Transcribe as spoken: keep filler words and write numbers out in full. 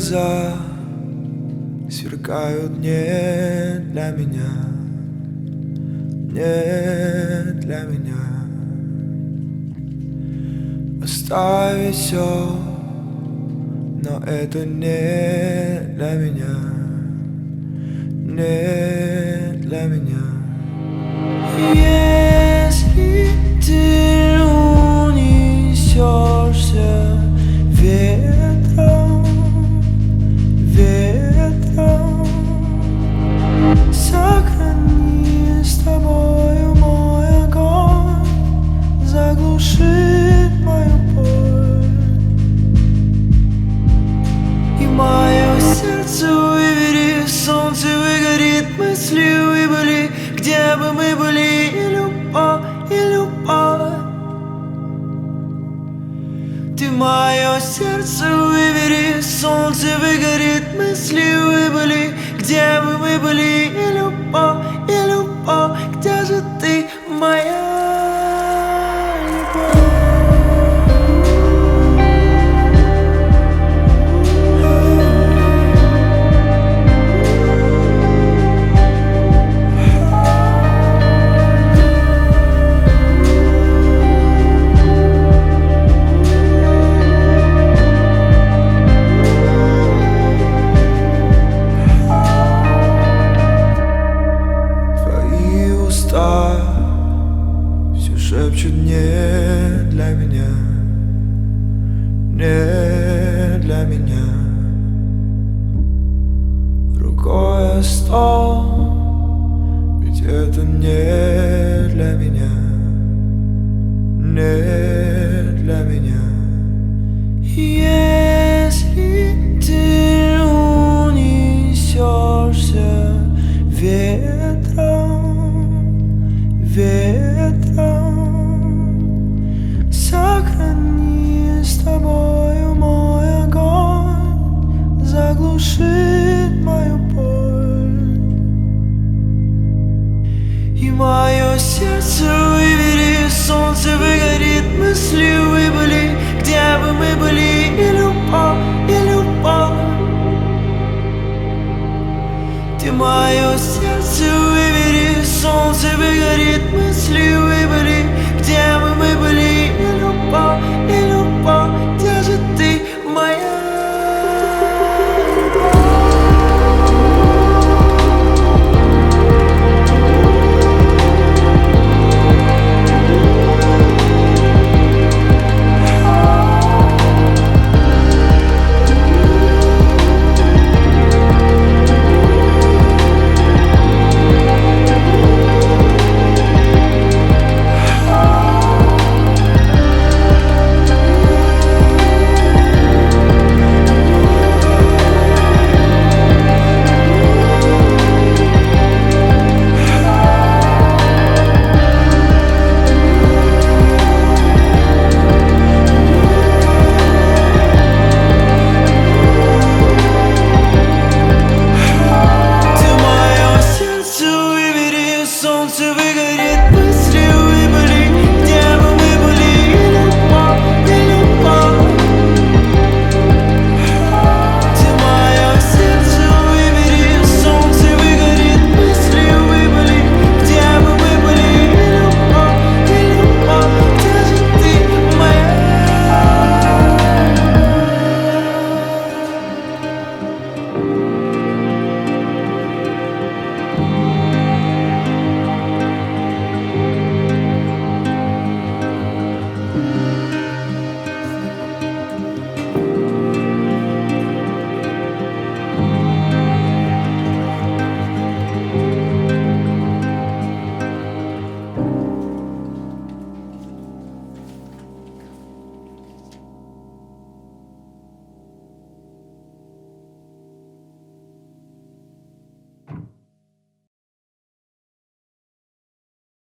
глаза сверкают не для меня, не для меня. Оставить все, но это не для меня, не для меня. Если ты унесешься ветром, ветром, сохрани с тобою мой огонь, заглушит мою боль. И мое сердце выбери, солнце выгорит, мысли выбыли, где бы мы были, и любовь, и любовь. Ты мое сердце выбери, солнце выгорит, мысли выбыли, где бы мы были, и любовь, и любовь. Где же ты, моя все шепчут не для меня, не для меня. Рукой о стол, ведь это не для меня, не для меня. Если ты унесешься ветром, ветром, сохрани с тобою мой огонь, заглушит мою боль. И мое сердце выбери, солнце выгорит, мысли выбыли, где бы мы были, и любовь, и любовь. Ты мое сердце выбери, солнце выгорит, мы